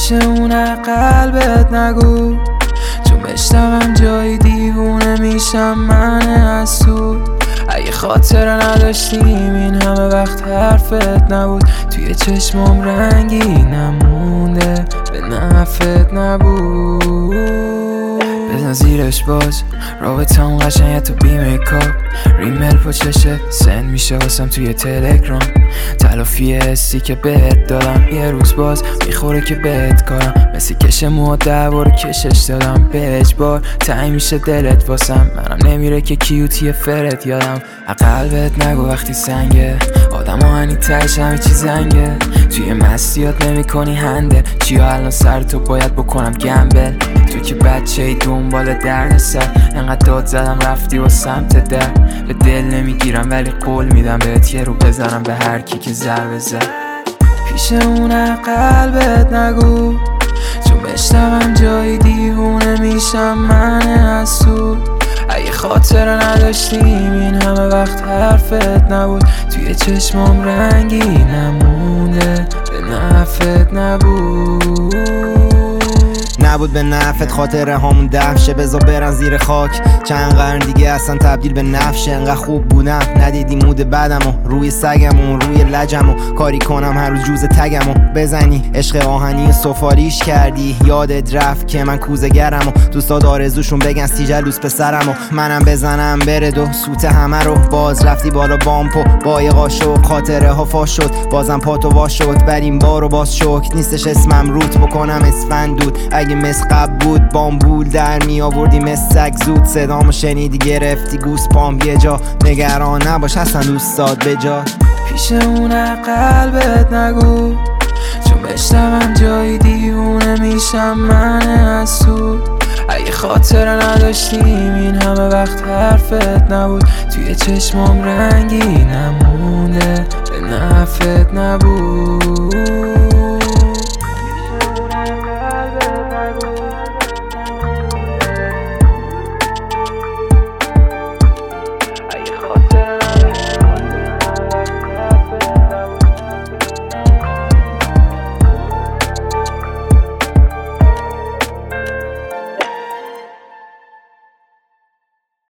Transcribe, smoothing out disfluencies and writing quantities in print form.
پیش اون قلبت نگو، چون بشنوم جایی دیوونه میشم من از تو. اگه خاطره نداشتیم این همه وقت حرفت نبود، توی چشمام رنگی نمونده به نفت نبود. بزن زیرش باز رابطه اون قشنگه تو بیمه کار، ریمل پا چشت سند میشه واسم توی تلگرام. تلافی حسی که بهت دادم یه روز باز میخوره که بهت کارم، مثل کش موها دوباره کشش دادم به اجبار. تنگ میشه دلت واسم، منم نمیره که کیوتی فرد یادم. قلبت نگو وقتی سنگه، آدم آهنی تهش همه چی زنگه. توی مستیات نمی کنی هنده، چیا الان سر تو باید بکنم گمبل. تو که بچه ای دنبال درد سر، انقدر داد زدم رفتی و سمت در. به دل نمیگیرم ولی قول میدم بهت یه رو بزنم به هر کی که ضربه زد. پیش اون قلبت نگو، چون بشنوم جایی دیوونه میشم من از تو. اگه خاطره نداشتیم این همه وقت حرفت نبود، توی چشمام رنگی نمونده به نفت نبود به نفت. خاطره هامون دفشه بذار برن زیر خاک، چند قرن دیگه اصلا تبدیل به نفشه. انقدر خوب بودم ندیدی مود بدمو، روی سگمو روی لجمو کاری کنم هر روز جوز تگمو بزنی. عشق آهنی سفاریش کردی، یادت رفت که من کوزه گرمو. دوستاد آرزوشون بگن سی جلوس پسرمو، منم بزنم برد و سوت همه رو. باز رفتی بالا بامپو بایقا شد، خاطره ها فاش شد بازم پاتو واش شد. بر این بارو باز شکر نیستش اسمم روت بکنم اسفندود. اگه مثل قبل بود بامبول در می آوردی مثل سگ زود. صدامو شنیدی گرفتی گوس پام یه جا، نگران نباش اصلا دوستاد بجا. پیش اون قلبت نگو، چون بشنوم جایی دیوونه میشم من از تو. اگه خاطره نداشتیم این همه وقت حرفت نبود، توی چشمام رنگی نمونده به نفت نبود.